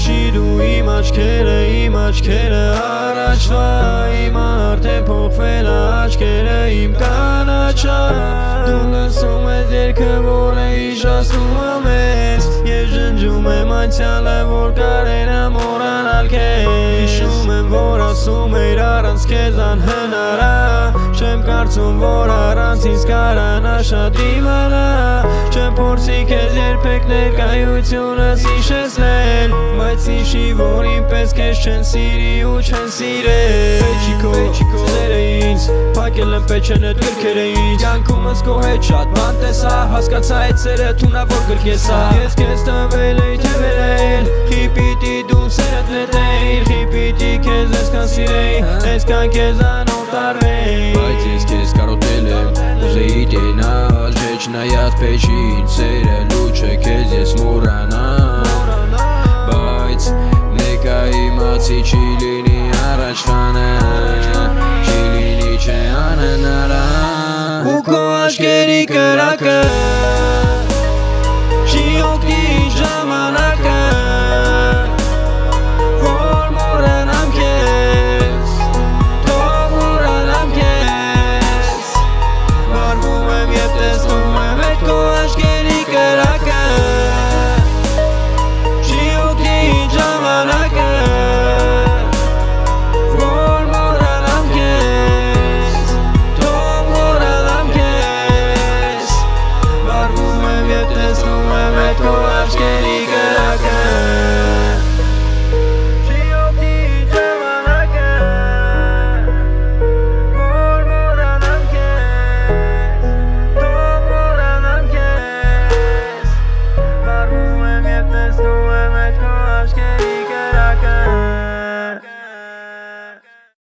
Հիշի դու իմ աչքերը առաջվա Իմ արդեն փոխվել աչքերը իմ կանաչա Դու լսում ես երգը, որ է իժասնում ես Ես ժնջում եմ անցյալը, որ կարենա մոռանալ քեզ Հիշում եմ, որ ասում էիր առանց քեզ անհնար ա Չեմ կարծում, որ առանց ինձ կարանա շատ իմանա Չեմ փորձի քեզ երբեք ներկայությունս հիշեցնել Բայց հիշի, որ ինպես քեզ չեն սիրի ու չեն սիրել Պեչիկո, սերը ինձ, պակել եմ պեչեն էդ գրքերը ինձ Կյանքումս քո հետ շատ բան տեսա, հասկացա այդ սերը թունավոր գրքես ա Ես քեզ տվել էի թե վերել, խի պիտի դու սերդ նետեիր Խի պիտի քեզ այսքան սիրեի, այսքան քեզ անօտարվեի Բայց ես քեզ կարոտել եմ, ուզեի տենալ, չէ չնայած պեչին սերը